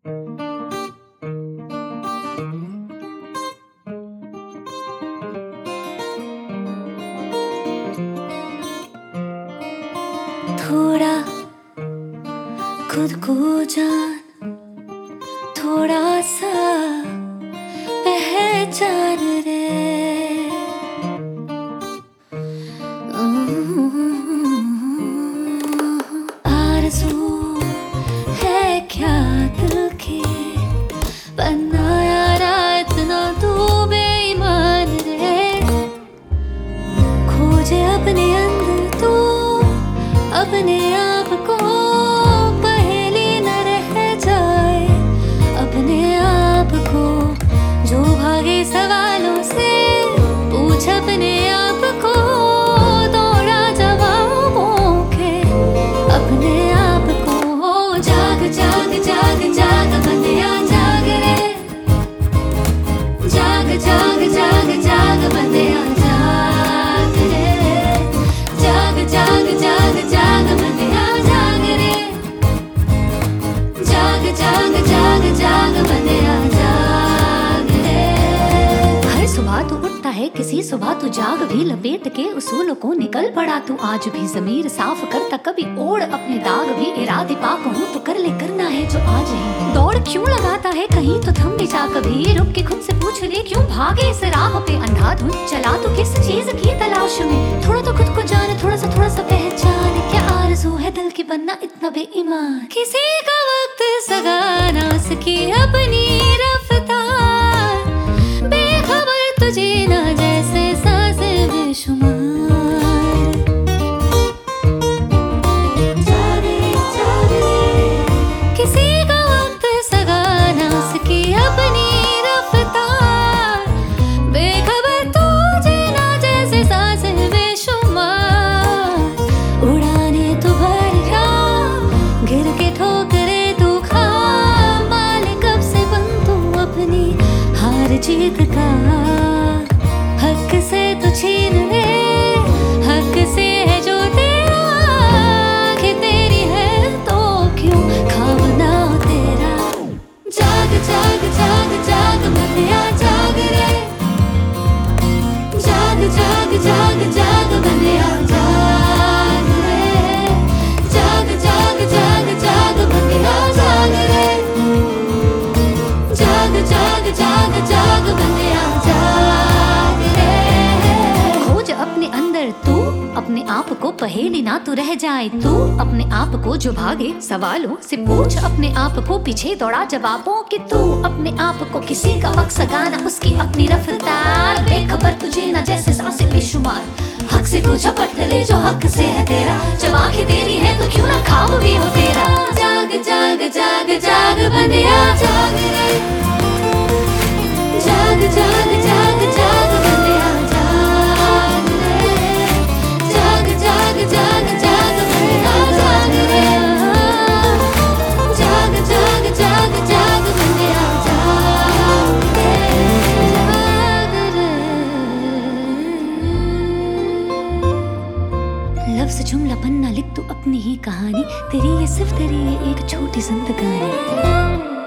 थोड़ा खुद को जान, थोड़ा सा पहचान रे। आरज़ू है क्या दिल की, बनाया रात ना तू बेईमान रे। खोजे अपने अंदर तू अपने आप को, पहेली न रह जाए अपने आप को। जो भागे सवालों से पूछ अपने आप को, दौड़ा जवाबों के अपने आप को। जाग जाग जाग जाग बंदिया जाग रे, जाग जाग जाग जाग बंदिया जाग रे। जाग जाग जाग जाग बंदिया जाग रे, जाग जाग जाग जाग बंदिया जाग रे। हर सुबह तू उठता है, किसी सुबह तू जाग भी लपेट के उसूलों को निकल पड़ा। तू आज भी ज़मीर साफ करता, कभी ओढ़ अपने दाग भी। इरादे पाक हूँ तो कर ले, करना है जो आज है। दौड़ क्यों लगाता है कहीं तो थम भी जा, कभी रुक के खुद से पूछ ले क्यों भागे इस राह पे। अंधाधुंध चला तो किस चीज की तलाश में, थोड़ा तो खुद को जाने, थोड़ा सा पहचान। क्या आरज़ू है दिल की बनना इतना बेईमान, किसी का वक्त सगाना सकी अपनी रफ्तार। बेखबर तुझे ना जैसे सांसें बेशुमार। किसी का वक्त सगाना सकी अपनी रफ्तार। बेखबर तुझे ना जैसे सांसें बेशुमार। उड़ाने तो भर जा, गिर के ठोकरे तू खा। मालिक कब से बन तू अपनी हार जीत का, हक से तू छीन ले, हक से है जो तेरा। आँखें तेरी है तो क्यों खावना तेरा। जाग जाग जाग जाग बंदिया जाग रे, जाग जाग जाग जाग बंदिया जाग रे। जाग जाग जाग जाग बंदिया जाग रे, जाग जाग जाग जाग बंदिया जाग रे। खोज अपने अंदर तू अपने आप को, पहेली ना तू रह जाए तू अपने आप को। जो भागे सवालों से पूछ अपने आप को, पीछे दौड़ा जवाबों की तू अपने आप को। किसी का वक्त सगाना उसकी अपनी रफ्तार। बेखबर तुझे ना जैसे सांसें बेशुमार। हक से तू झपट ले जो हक से है तेरा। जब आंखें तेरी है तो क्यों ना ख्वाब भी हो तेरा। जाग जाग जाग जाग बंदिया जाग रे, जाग जाग जाग जाग बंदिया जाग रे। जाग जाग जाग जाग बंदिया जाग रे, जाग जाग जाग जाग बंदिया जाग रे। लफ्ज़ जुमला पन्ना लिख तू अपनी ही कहानी। तेरी ये सिर्फ तेरी ये एक छोटी जिंदगानी।